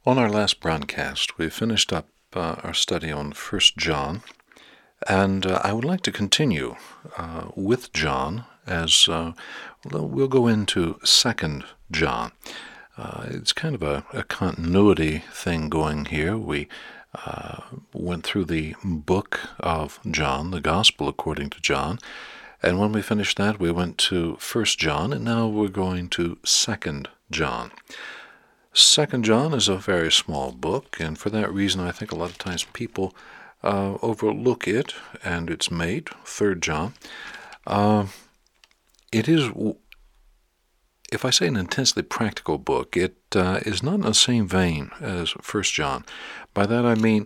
On our last broadcast, we finished up our study on First John, and I would like to continue with John as we'll go into Second John. It's kind of a continuity thing going here. We went through the book of John, the Gospel according to John, and when we finished that, we went to First John, and now we're going to Second John. Second John is a very small book, and for that reason I think a lot of times people overlook it and its mate, Third John. It is, if I say an intensely practical book, it is not in the same vein as First John. By that I mean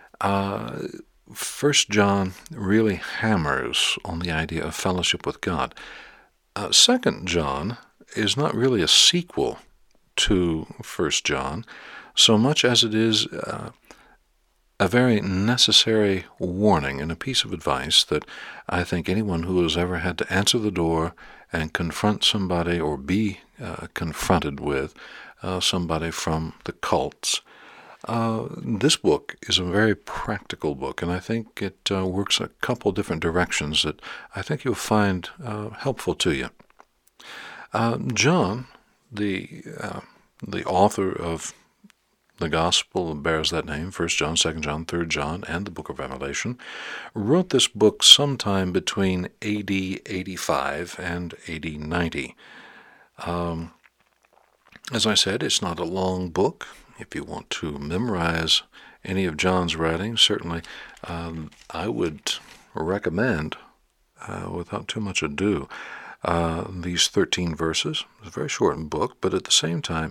First John really hammers on the idea of fellowship with God. Second John is not really a sequel to First John, so much as it is a very necessary warning and a piece of advice that I think anyone who has ever had to answer the door and confront somebody or be confronted with somebody from the cults, this book is a very practical book, and I think it works a couple different directions that I think you'll find helpful to you. John, the author of the Gospel bears that name, 1 John, 2 John, 3 John, and the book of Revelation, wrote this book sometime between AD 85 and AD 90. As I said, it's not a long book. If you want to memorize any of John's writings, certainly I would recommend, without too much ado, these 13 verses. It's a very short book, but at the same time,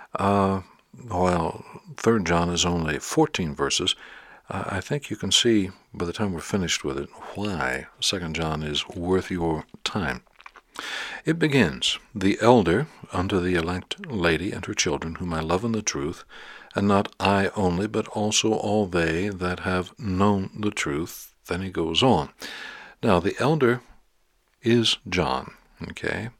while 3 John is only 14 verses, I think you can see by the time we're finished with it why 2 John is worth your time. It begins, "The elder unto the elect lady and her children, whom I love in the truth, and not I only, but also all they that have known the truth." Then he goes on. Now, the elder is John, okay?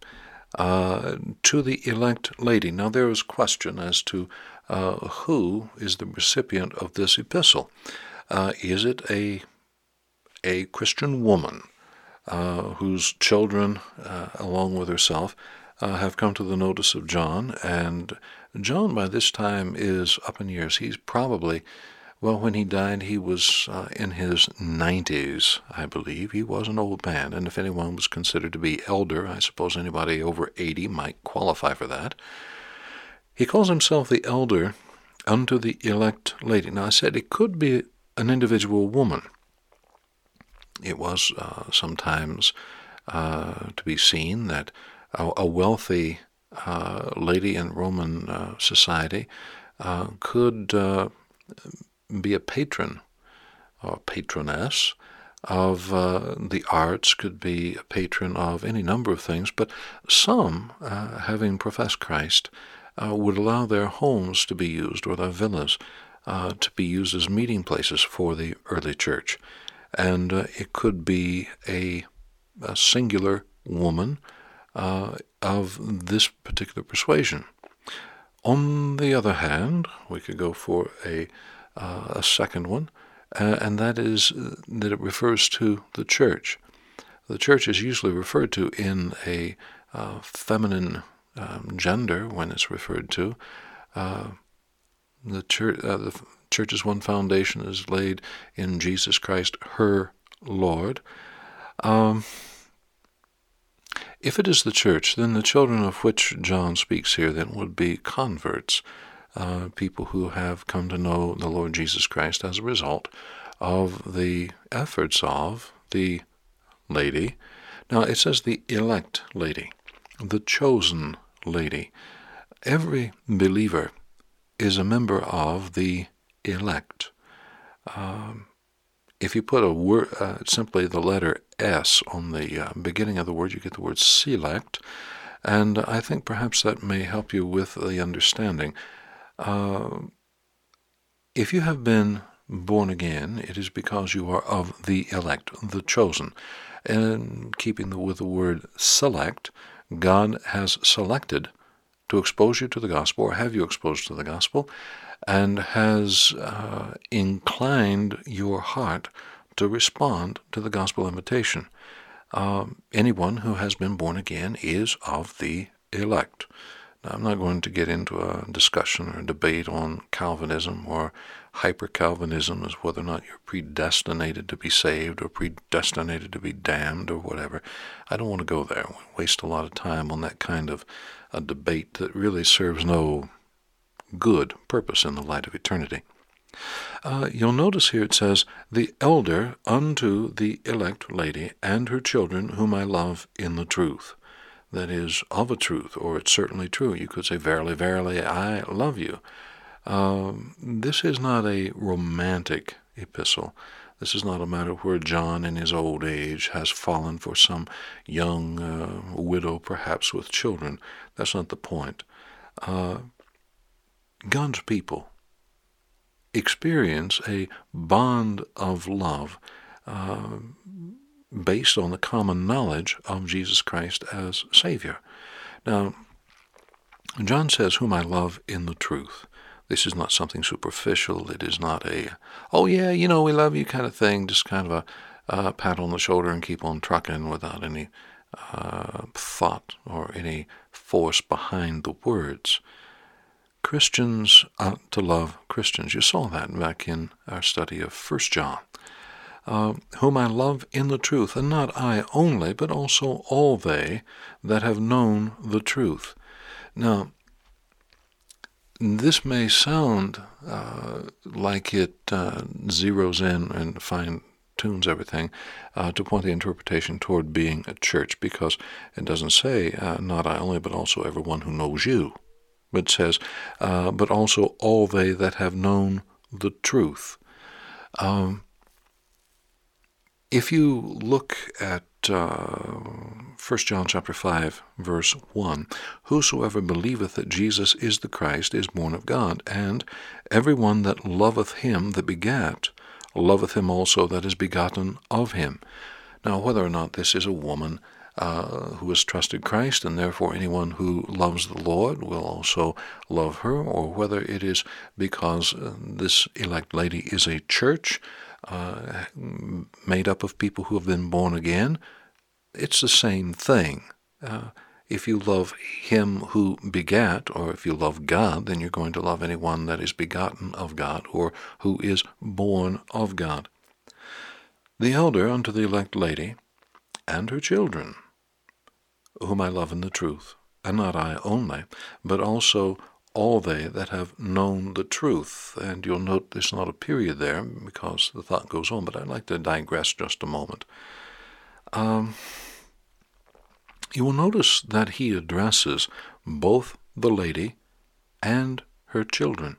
To the elect lady. Now, there is question as to who is the recipient of this epistle. Is it a Christian woman whose children, along with herself, have come to the notice of John? And John, by this time, is up in years. He's probably, well, when he died, he was in his 90s, I believe. He was an old man, and if anyone was considered to be elder, I suppose anybody over 80 might qualify for that. He calls himself the elder unto the elect lady. Now, I said it could be an individual woman. It was sometimes to be seen that a wealthy lady in Roman society could be a patron or patroness of the arts, could be a patron of any number of things, but some, having professed Christ, would allow their homes to be used, or their villas to be used as meeting places for the early church. And it could be a singular woman of this particular persuasion. On the other hand, we could go for a second one, and that is that it refers to the church. The church is usually referred to in a feminine gender when it's referred to. The church's one foundation is laid in Jesus Christ, her Lord. If it is the church, then the children of which John speaks here then would be converts, people who have come to know the Lord Jesus Christ as a result of the efforts of the lady. Now, it says the elect lady, the chosen lady. Every believer is a member of the elect. If you put a word, simply the letter S on the beginning of the word, you get the word select, and I think perhaps that may help you with the understanding. If you have been born again, it is because you are of the elect, the chosen. And keeping with the word select, God has selected to expose you to the gospel, or have you exposed to the gospel, and has inclined your heart to respond to the gospel invitation. Anyone who has been born again is of the elect. Now, I'm not going to get into a discussion or a debate on Calvinism or hyper-Calvinism as whether or not you're predestinated to be saved or predestinated to be damned or whatever. I don't want to go there. We waste a lot of time on that kind of a debate that really serves no good purpose in the light of eternity. You'll notice here it says, "The elder unto the elect lady and her children whom I love in the truth." That is, of a truth, or it's certainly true. You could say, "Verily, verily, I love you." This is not a romantic epistle. This is not a matter where John in his old age has fallen for some young widow, perhaps with children. That's not the point. God's people experience a bond of love based on the common knowledge of Jesus Christ as Savior. Now, John says, "Whom I love in the truth." This is not something superficial. It is not a, "Oh yeah, we love you" kind of thing, just kind of a pat on the shoulder and keep on trucking without any thought or any force behind the words. Christians ought to love Christians. You saw that back in our study of 1 John. "Whom I love in the truth, and not I only, but also all they that have known the truth." Now, this may sound like it zeroes in and fine-tunes everything to point the interpretation toward being a church, because it doesn't say, "not I only, but also everyone who knows you." But it says, "but also all they that have known the truth." If you look at 1 John chapter 5, verse 1, "Whosoever believeth that Jesus is the Christ is born of God, and every one that loveth him that begat, loveth him also that is begotten of him." Now, whether or not this is a woman who has trusted Christ, and therefore anyone who loves the Lord will also love her, or whether it is because this elect lady is a church made up of people who have been born again, it's the same thing. If you love him who begat, or if you love God, then you're going to love anyone that is begotten of God, or who is born of God. "The elder unto the elect lady and her children, whom I love in the truth, and not I only, but also all they that have known the truth." And you'll note there's not a period there because the thought goes on, but I'd like to digress just a moment. You will notice that he addresses both the lady and her children.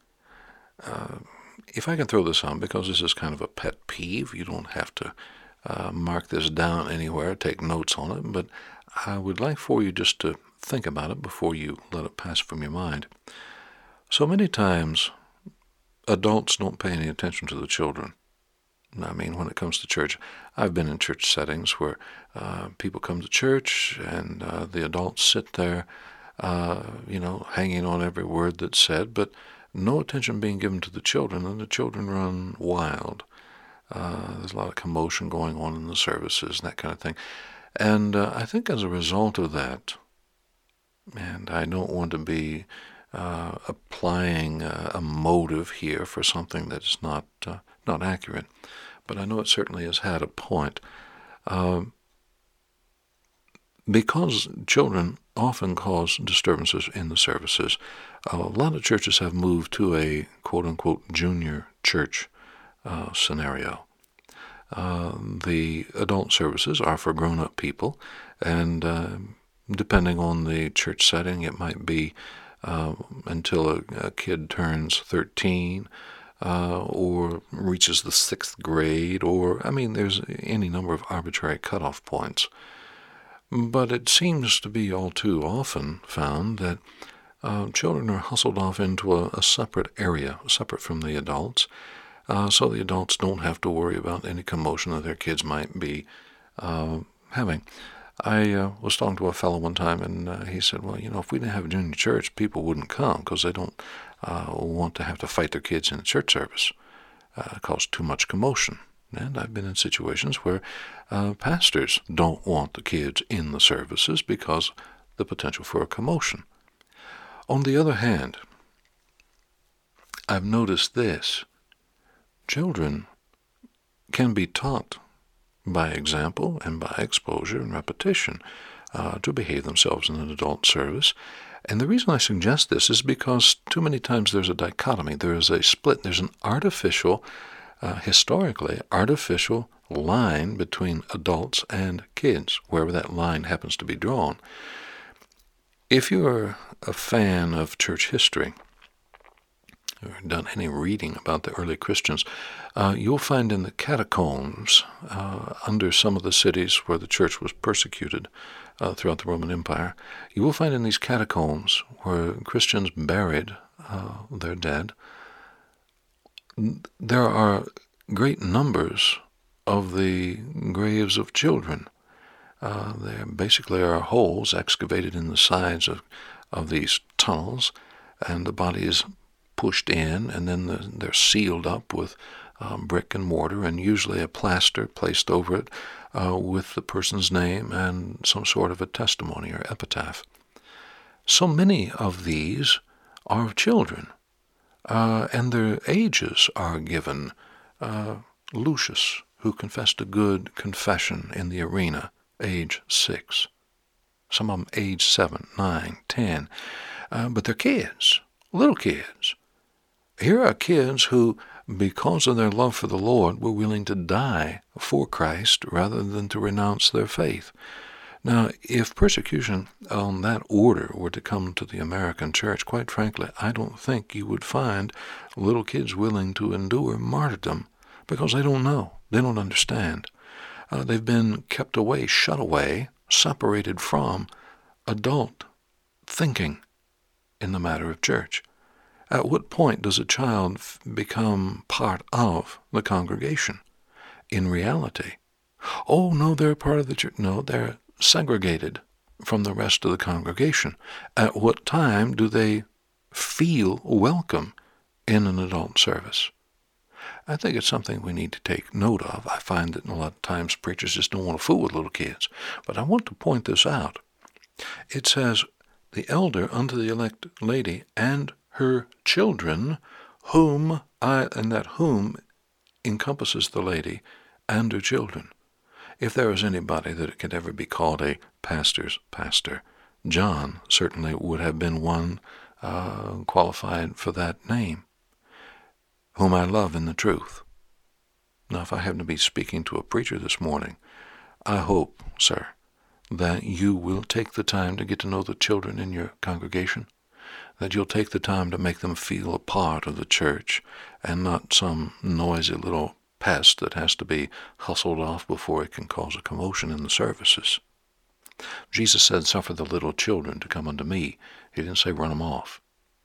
If I can throw this on, because this is kind of a pet peeve, you don't have to mark this down anywhere, take notes on it, but I would like for you just to think about it before you let it pass from your mind. So many times, adults don't pay any attention to the children. I mean, when it comes to church, I've been in church settings where people come to church and the adults sit there, hanging on every word that's said, but no attention being given to the children, and the children run wild. There's a lot of commotion going on in the services and that kind of thing. And I think as a result of that, and I don't want to be applying a motive here for something that is not accurate, but I know it certainly has had a point. Because children often cause disturbances in the services, a lot of churches have moved to a quote-unquote junior church scenario. The adult services are for grown-up people, and depending on the church setting, it might be until a kid turns 13 or reaches the 6th grade, or, there's any number of arbitrary cutoff points. But it seems to be all too often found that children are hustled off into a separate area, separate from the adults, so the adults don't have to worry about any commotion that their kids might be having. I was talking to a fellow one time, and he said, well, if we didn't have a junior church, people wouldn't come because they don't want to have to fight their kids in the church service. It causes too much commotion. And I've been in situations where pastors don't want the kids in the services because the potential for a commotion. On the other hand, I've noticed this. Children can be taught by example and by exposure and repetition to behave themselves in an adult service. And the reason I suggest this is because too many times there's a dichotomy. There is a split. There's an artificial, historically artificial line between adults and kids, wherever that line happens to be drawn. If you're a fan of church history, or done any reading about the early Christians, you'll find in the catacombs under some of the cities where the church was persecuted throughout the Roman Empire, you will find in these catacombs where Christians buried their dead, there are great numbers of the graves of children. There basically are holes excavated in the sides of these tunnels, and the body is pushed in, and then they're sealed up with brick and mortar, and usually a plaster placed over it with the person's name and some sort of a testimony or epitaph. So many of these are children, and their ages are given. Lucius, who confessed a good confession in the arena, age 6. Some of them age 7, 9, 10. But they're kids, little kids. Here are kids who, because of their love for the Lord, were willing to die for Christ rather than to renounce their faith. Now, if persecution on that order were to come to the American church, quite frankly, I don't think you would find little kids willing to endure martyrdom because they don't know. They don't understand. They've been kept away, shut away, separated from adult thinking in the matter of church. At what point does a child become part of the congregation? In reality, oh, no, they're a part of the church. No, they're segregated from the rest of the congregation. At what time do they feel welcome in an adult service? I think it's something we need to take note of. I find that a lot of times preachers just don't want to fool with little kids. But I want to point this out. It says, the elder unto the elect lady and her children, and that whom encompasses the lady and her children. If there is anybody that could ever be called a pastor's pastor, John certainly would have been one qualified for that name, whom I love in the truth. Now, if I happen to be speaking to a preacher this morning, I hope, sir, that you will take the time to get to know the children in your congregation, that you'll take the time to make them feel a part of the church and not some noisy little pest that has to be hustled off before it can cause a commotion in the services. Jesus said, suffer the little children to come unto me. He didn't say run them off.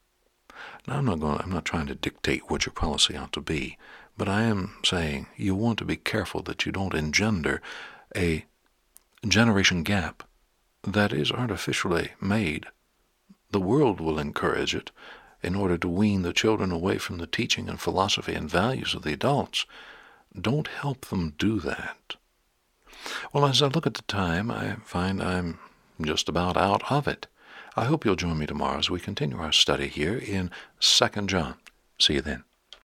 Now, I'm not trying to dictate what your policy ought to be, but I am saying you want to be careful that you don't engender a generation gap that is artificially made. The world will encourage it in order to wean the children away from the teaching and philosophy and values of the adults. Don't help them do that. Well, as I look at the time, I find I'm just about out of it. I hope you'll join me tomorrow as we continue our study here in 2 John. See you then.